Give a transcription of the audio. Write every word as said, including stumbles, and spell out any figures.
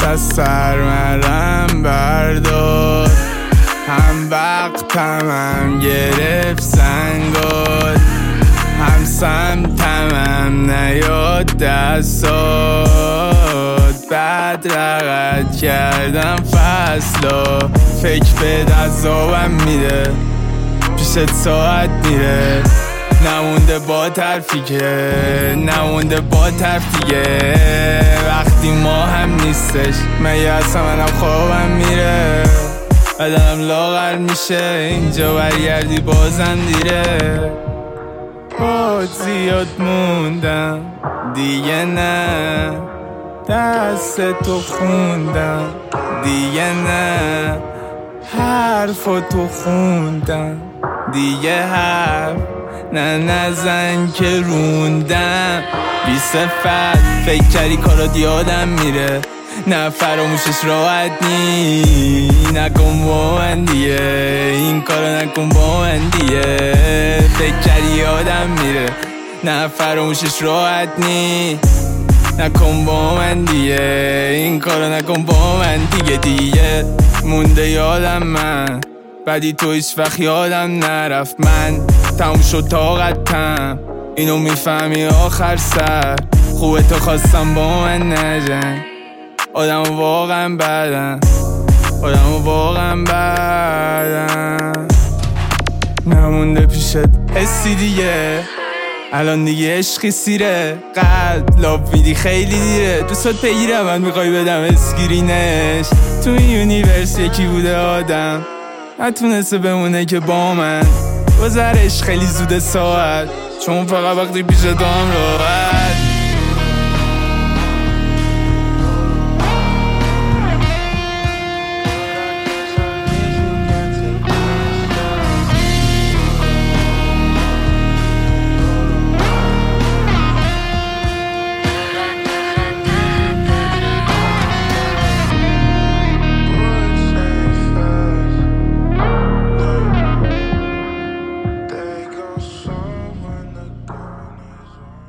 از سرمرم بردار، هم وقتم هم گرفت زنگار، هم سمتم هم نیاد دستاد. بعد رقد کردم فصلا، فکر به دستابم میره، پیشت ساعت میره، نمونده با طرفی که نمونده با طرف دیگه. وقتی ما هم نیستش مگه اصلا منم خوابم میره، بدنم لاغر میشه اینجا برگردی بازم دیره. باد زیاد موندم دیگه نه، دست تو خوندم دیگه نه، حرفا تو خوندم دیگه حرف نه نزن که روندم. بی صفت فکر کردی کارات یادم میره، نه فراموشش راحت نی، نکن با من دیگه این کارو نکن با من دیگه. فکر کردی یادم میره، نه فراموشش راحت نی، نکن با من دیگه این کارو نکن با من دیگه. دیگه مونده یادم من، بعدی تو هیچ وقت یادم نرفت. من تموم شد طاقتم، اینو میفهمی آخر سر. خوبه تو خواستم با من نجنگ، آدم واقعا بدم، آدم واقعا بدم. نمونده پیشت حسی دیگه، الان دیگه عشقی سیره، قلب لاب میدی خیلی دیره. دوستات بگیرم من میخوای بدم اسکرینش، تو این یونیورس یکی بوده آدم نتونسته بمونه که با من، گذرش خیلی زوده ساعت، چون فقط وقتی پیش تو هم راحت.